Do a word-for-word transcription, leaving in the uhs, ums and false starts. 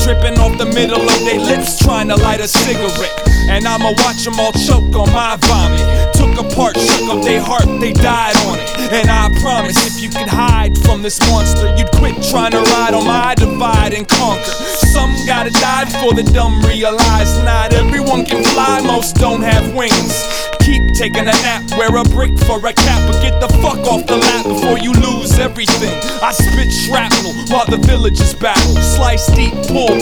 dripping off the middle of their lips, trying to light a cigarette. And I'ma watch them all choke on my vomit. Took apart, shook up their heart, they died on it. And I promise, if you could hide from this monster, you'd quit trying to ride on my divide and conquer. Some gotta die before the dumb realize not everyone can fly, most don't have wings. Keep taking a nap, wear a brick for a cap, but get the fuck off the lap before you lose everything. I spit shrapnel while the villagers battle, slice deep, pull